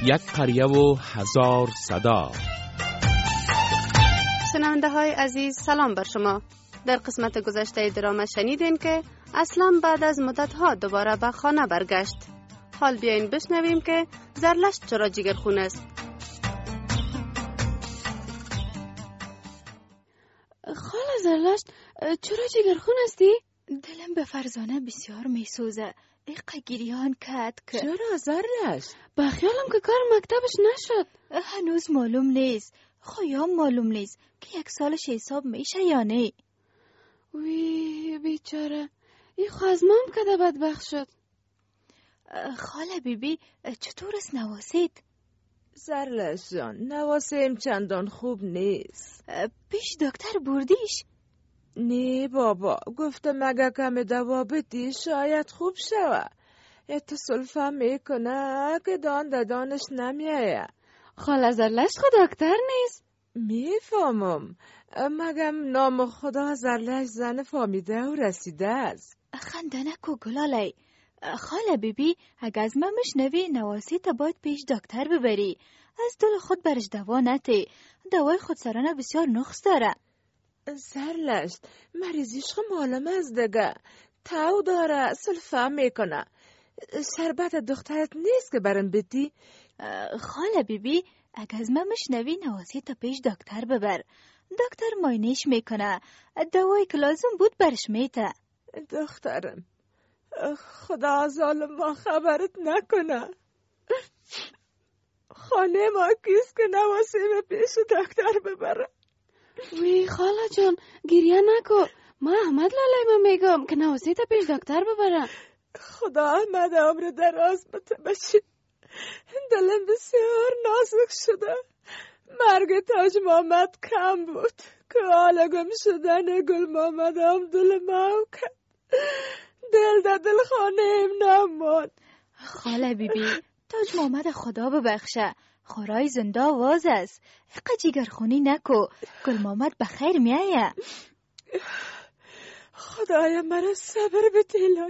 یک قریه و هزار صدا. شنونده های عزیز سلام بر شما. در قسمت گذشته دراما شنیدین که اسلم بعد از مدتها دوباره به خانه برگشت. حال بیاین بشنویم که زرلشت چرا جگرخون است. خاله زرلشت چرا جگرخون هستی؟ دلم به فرزانه بسیار میسوزه. ایقا گریان کد که چرا زرلشت؟ با خیالم که کار مکتبش نشد. هنوز معلوم نیست. خواهیم معلوم نیست که 1 سالش حساب میشه یا نه. وی بیچاره ای خازمام کده بدبخت شد. خاله بیبی چطور است نواسید؟ زرلشت جان نواسیم چندان خوب نیست. پیش دکتر بردیش؟ نه بابا، گفته مگه کم دوا بدی شاید خوب شوه. اتصال میکنه که دانش نمیایه. خاله زرلشت خود دکتر نیست؟ میفهمم، مگم نام خدا زرلشت زن فامیده و رسیده است. خنده نکو گلالی. خاله بیبی اگه از من مشنوی نواسی تا باید پیش دکتر ببری. از دل خود برش دوا نتی. دوای خودسرانه بسیار نقص داره. زرلشت مریضیش معلوم از دگه تاو داره، سلفه میکنه. شربت دخترت نیست که برم بدی؟ خاله بیبی اگه از من مشنوی نواسی تا پیش دکتر ببر. دکتر ماینش میکنه، دوایی که لازم بود برش میته. دخترم خدا ظالم ما خبرت نکنه. خانه ما کیست که نواسی به پیش دکتر ببره؟ وی خاله جان گریه نکو. ما احمد لالای ما میگم که نواسی تا پیش دکتر ببره. خدا احمد عمر دراز بته باشی. دلم بسیار نازک شده. مرگ تاج محمد کم بود که حالا گم شدن گل محمد هم دل ما کرد. دل دا دل خانه نمون. خاله بیبی تاج محمد خدا ببخشه. خورای زنده آواز است. اقا جیگرخونی نکو. گل محمد بخیر میایه. خدایا مرا صبر بده الهی.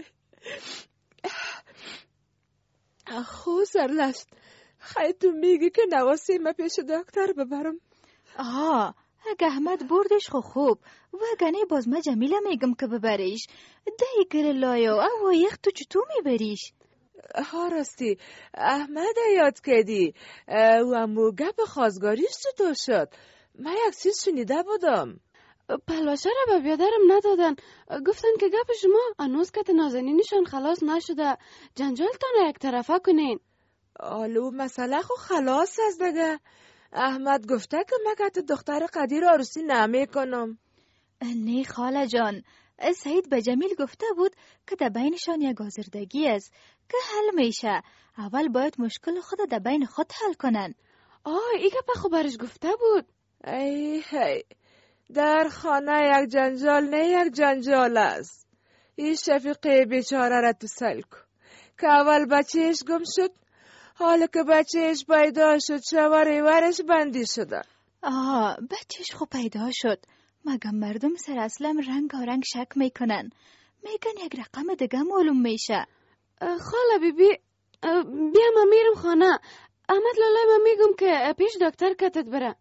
خو زرلشت خیلی تو میگی که نواسی ما پیش دکتر ببرم؟ اگه احمد بردش خوب و اگه نه باز ما جمیله میگم که ببریش. دهی کر لایو او یک تو چطور میبریش؟ راستی احمد یاد کردی و امو گپ خواستگاریش چطور شد؟ من یک چیز شنیده بودم. پلوشه را به بیادرم ندادن. گفتن که گپ شما انوز کت نازنینشان خلاص نشده، جنجالتان یک طرفه کنین. آلو مسئله خو خلاص است دیگه. احمد گفته که مگه دختر قدیر عروسی نمیکنم. نه خاله جان، سعید به جمیل گفته بود که در بینشان یک آزردگی است که حل میشه. اول باید مشکل خود در بین خود حل کنن. ایگه پا خو برش گفته بود. ای در خانه یک جنجال نه یک جنجال است. این شفیقه بیچاره را تو سل کن که اول بچهش گم شد، حالا که بچهش پیدا شد شواری ورش بندی شده. بچهش خو پیدا شد. مگم مردم سر اسلم رنگ شک میکنن. میگن یک رقم دیگه معلوم میشه. خاله بیبی بیا ما میرم خانه. احمد لالای ما میگم که پیش دکتر کتت بره.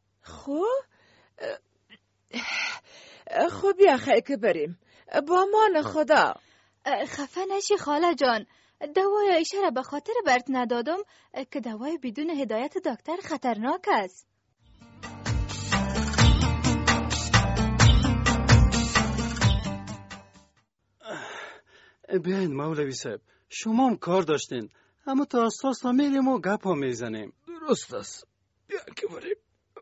خوب بیا خیلی که بریم. با مان خدا. خفه نشی خاله جان. دوای ایشه را به خاطر برت ندادم که دوای بدون هدایت دکتر خطرناک است. بیاین مولوی صاحب، شما هم کار داشتین، اما تا اساس میریم و گپ ها میزنیم. درست است، بیا که بریم.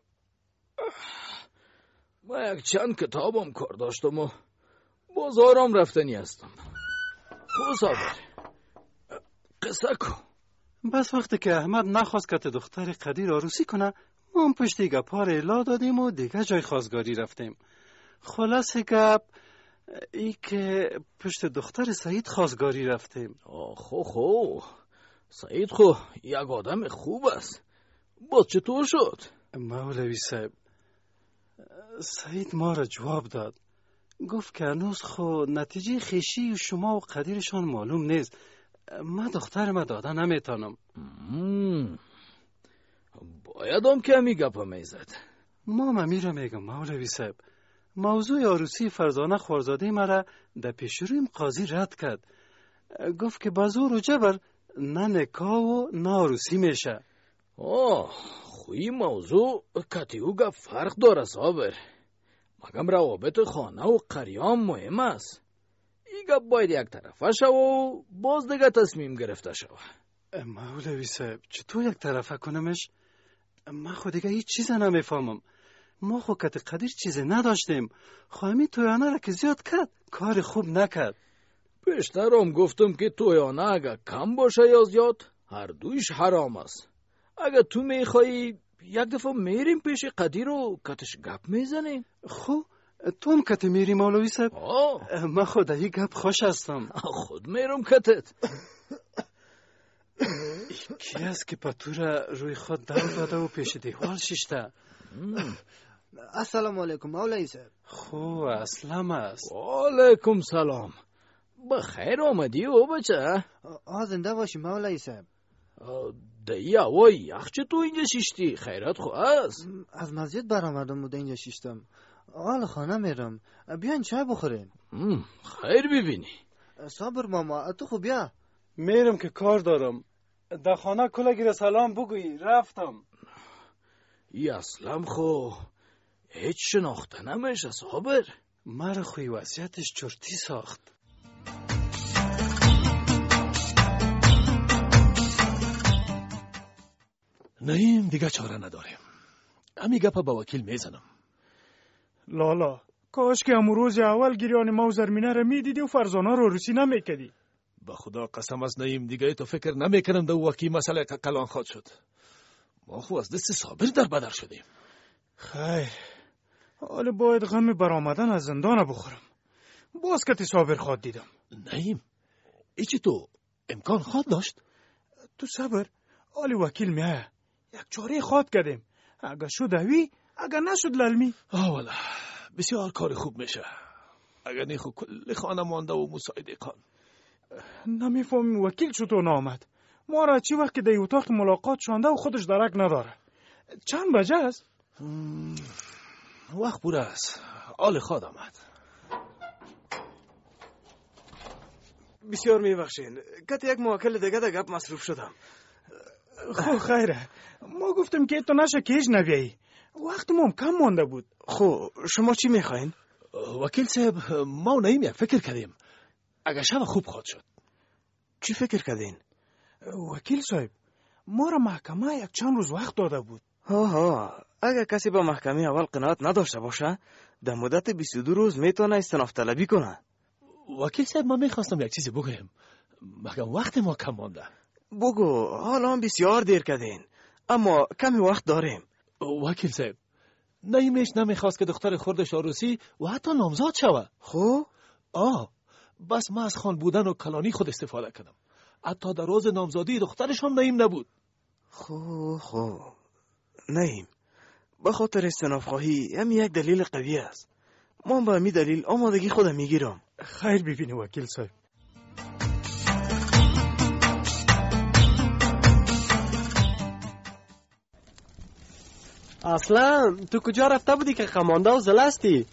ما یک چند کتابم کار داشتم و بازارم رفتنی هستم. خود صابر قصه کن. بس وقتی که احمد نخواست که دختر قدیر عروسی کنه، ما هم پشت گپ ها را الا دادیم و دیگه جای خواستگاری رفتیم. خلاص گپ ای که پشت دختر سعید خواستگاری رفتیم. خو سعید خو یک آدم خوب است. باز چطور شد؟ مولوی صاحب، سعید ما را جواب داد. گفت که هنوز خو نتیجه خیشی شما و قدیرشان معلوم نیست. من دختر ما داده نمیتانم. باید هم کمی گپا میزد. ما میره میگم مولوی صاحب، موضوع عروسی فرزانه خوارزاده مرا در پیش رویم قاضی رد کرد. گفت که با زور و جبر نه نکاح و نه عروسی میشه. خوی موضوع کتیو گپ فرق داره صابر. مگم روابط خانه و قریام مهم است. این گپ باید یک طرفه شو و باز دیگه تصمیم گرفته شو. مولوی صاحب چطور یک طرفه کنمش؟ من خود دیگه هیچ چیز نمیفهمم. ما خود کت قدیر چیز نداشتیم. خواهمی تویانه را که زیاد کرد کار خوب نکرد. پیشترم گفتم که تویانه اگه کم باشه یا زیاد هر دویش حرام است. اگه تو میخوایی یک دفعه میریم پیش قدیر و کتش گپ میزنیم. خب تو هم کت میری مولوی صاحب؟ من خود این گپ خوش هستم. خود میرم کتت. کی است که پتو را روی خود دل داده و پیش دیوال شیشته؟ السلام علیکم مولوی صاحب. خو اسلام است. علیکم سلام. بخیر آمدی او بچه. زنده باشی مولوی صاحب. دایی هوای یخ تو اینجا شیشتی؟ خیرت خو است؟ از مسجد برآمدم بوده اینجا شیشتم. حال خانه میرم. بیاین چای بخورین. خیر ببینی. صابر ماما تو خو بیا. میرم که کار دارم. در خانه کلگی را سلام بگویی. رفتم. ای اسلام خو هیچ شناخته نمیشه صابر. مرا خوی وضعیتش چرتی ساخت. نیم دیگه چاره نداریم. امی گپا با وکیل میزنم. لالا کاش که امروز اول گریان ما و زرمینه را میدیدی و فرزانه رو عروسی نمیکدی. با خدا قسم از نیم دیگه تو فکر نمیکنم دو وکی مسئله کلان خود شد. ما خو از دست صابر در بدر شدیم. خیر حالا باید غم برآمدن از زندان بخورم. باز کتی صابر خواد دیدم. نیم ایچی تو امکان خواد داشت؟ تو صبر حالی وکیل میه یک چاره خواد کردیم. اگه شد اوی اگه نشد للمی. والا بسیار کار خوب میشه. اگه نیخو کل خانه مانده و مساعده کن. نمیفهمیم وکیل چطور نامد. ما را چی وقت که در اتاق ملاقات شانده و خودش درک نداره. چند بجه است؟ وقت بوده است. آل خواد آمد. بسیار میبخشین کت یک موکل دیگه در گپ مصروف شدم. خب خیره ما گفتم که تو نشه کیش نبیایی. وقت ما کم مانده بود. خب شما چی میخواین؟ وکیل صاحب ما نیم یک فکر کردیم. اگه شب خوب خواد شد. چی فکر کردین؟ وکیل صاحب ما را محکمه یک چند روز وقت داده بود. اگه کسی با محکمه اول قناعت نداشته باشه در مدت 22 روز میتونه استناف طلبی کنه. وکیل صاحب ما میخواستم یک چیزی بگویم مگر وقت ما کم مانده. بگو حالا هم بسیار دیر کردین اما کمی وقت داریم. وکیل صاحب نیمیش نمیخواست که دختر خوردش عروسی و حتی نامزاد شوه. خب بس ما از خان بودن و کلانی خود استفاده کردم. حتی در روز نامزادی دخترش هم نیم نبود. خب نیم به خاطر استناف خواهی هم یک دلیل قوی است. ما به می دلیل آمادگی خودم میگیرم. خیر ببینی وکیل صاحب. اصلا تو کجا رفته بودی که خمانده و زلستی؟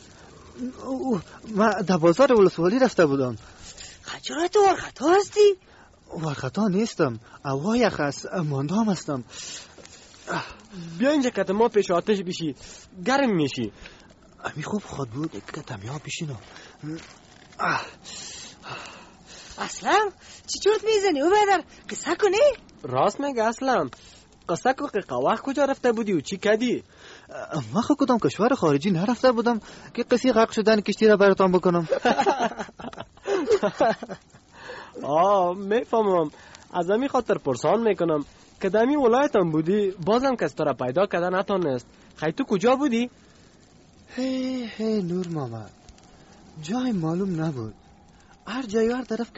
من در بازار ولسوالی رفته بودم. چرا تو ورخطا هستی؟ ورخطا نیستم. اوای خاص ماندام هستم. بیا اینجا که ما پیش آتش بشی گرم میشی. امی خوب خود بود که تمیا بشینم. اصلا چی چورت میزنی او بدر قصه کنی؟ راست میگه اصلا قصه که قواخ کجا رفته بودی و چی کردی؟ من خود کدام کشور خارجی نرفته بودم که قصه غرق شدن کشتی را براتان بکنم. میفهمم. از امی خاطر پرسان میکنم که دمی ولایتم بودی بازم کس تو را پیدا کردن نتانست. خیلی تو کجا بودی؟ هی نور ماما جای معلوم نبود. هر جای هر طرف که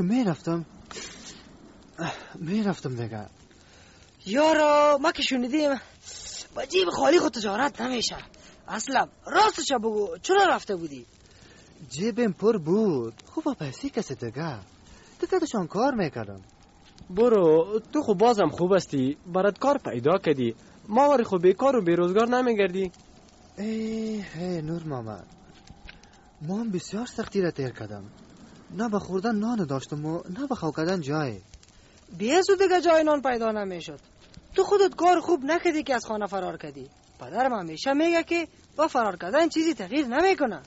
میرفتم دیگه. یارا ما که شنیدیم با جیب خالی خود تجارت نمیشه. اصلا راستش بگو چرا رفته بودی؟ جیبم پر بود. خوب پیسی کسی دیگه داشتم کار میکردم. برو تو خب بازم خوب هستی برات کار پیدا کردی. ماوری خب بیکار و بیروزگار نمیگردی؟ ای نور محمد، ما هم بسیار سختی را تیر کردم. نه به خوردن نان داشتم و نه به خو کردن جای. بیازو دیگه جای نان پیدا نمیشد. تو خودت کار خوب نکردی که از خانه فرار کردی. پدرم همیشه میگه که با فرار کردن چیزی تغییر نمیکنه.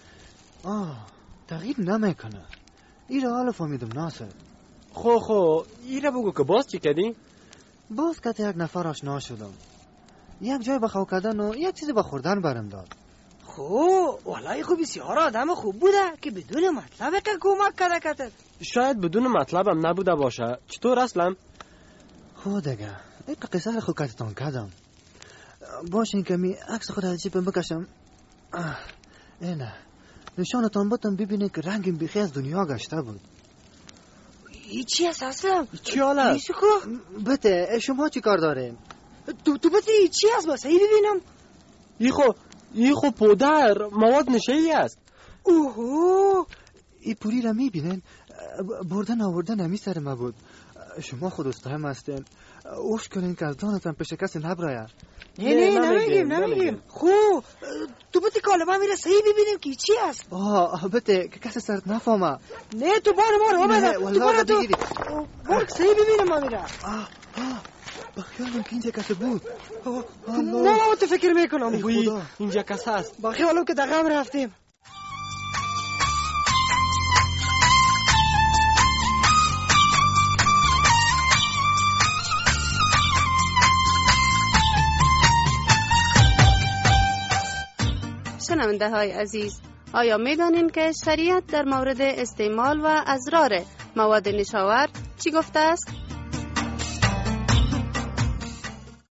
تغییر نمیکنه. این را حالا فهمیدم ناصر. خو ایره بگو که باز چی کردی؟ باز که یک نفر آشنا شدم. یک جای به خو کردن و یک چیزی به خوردن برم داد. والله خوب بسیار آدم خوب بوده که بدون مطلب که کمک کرده. شاید بدون مطلبم نبوده باشه. چطور اصلا؟ دیگه یک قصه را خود کتتان کردم. باشین که می عکس خود از جیبم بکشم. اینه نشانتان بودم ببینه که رنگم بیخی از دنیا گشته بود. ای چی هست اصلا؟ چی حاله؟ بته شما چی کار دارین؟ تو بته ای چی هست باسه ای ببینم. ای خو پودر مواد نشه ای است. ای پولی را میبینین؟ بردن آوردن همی سر ما بود. شما خود استهم هستین. اوش کنین که از دانتان پیش کسی نبراید. نه نمیگیم. تو بته کالبا میره صحیح ببینیم که چی هست. بته که کسی سرت نفهمه. نه تو بار بده. تو بار تو بار صحیح ببینیم ما میره. بخیالم که اینجا کسی بود. ما تو فکر میکنم اینجا کسی هست. بخیالم که دقیقا رفتیم. شنونده های عزیز، آیا می دانین که شریعت در مورد استعمال و اضرار مواد نشاور چی گفته است؟